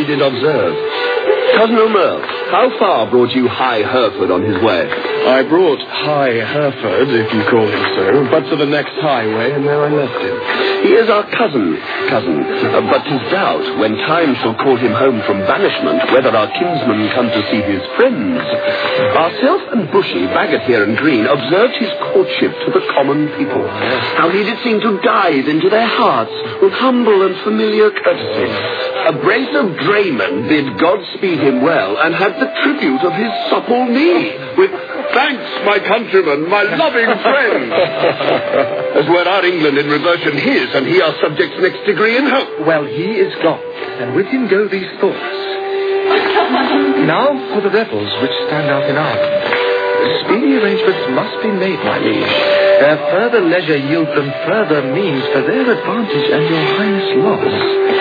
did observe. Cousin Omer, how far brought you High Hereford on his way? I brought High Hereford, if you call him so, but to the next highway, and there I left him. He is our cousin, but 'tis doubt, when time shall call him home from banishment, whether our kinsman come to see his friends. Ourself and Bushy, Bagot here and Green, observed his courtship to the common people. How he did seem to dive into their hearts with humble and familiar courtesy. A brace of draymen bid God speed him well, and had the tribute of his supple knee, with "Thanks, my countrymen, my loving friends." As were our England in reversion his, and he our subject's next degree in hope. Well, he is gone, and with him go these thoughts. Now for the rebels which stand out in Ireland. Speedy arrangements must be made, my liege. Ere further leisure yield them further means for their advantage and your highness' loss.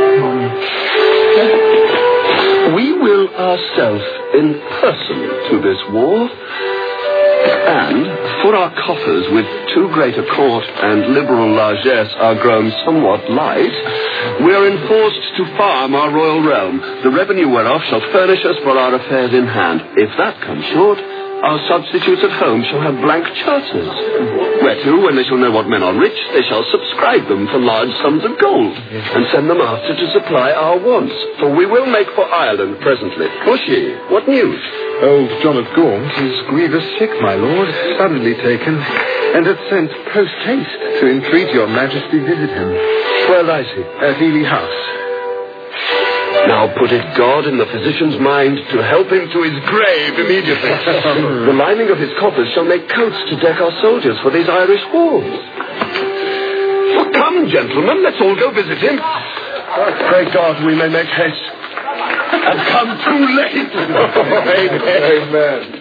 We will ourselves in person to this war, and for our coffers with too great a court and liberal largesse are grown somewhat light, we are enforced to farm our royal realm, the revenue whereof shall furnish us for our affairs in hand. If that come short, our substitutes at home shall have blank charters, whereto, when they shall know what men are rich, they shall subscribe them for large sums of gold, and send them after to supply our wants, for we will make for Ireland presently. Bushy, what news? Old John of Gaunt is grievous sick, my lord, suddenly taken, and hath sent post-haste to entreat your majesty visit him. Where lies he? At Ely House. Now put it God in the physician's mind to help him to his grave immediately. The lining of his coffers shall make coats to deck our soldiers for these Irish wars. Well, come, gentlemen, let's all go visit him. Pray God we may make haste. And come too late. Amen.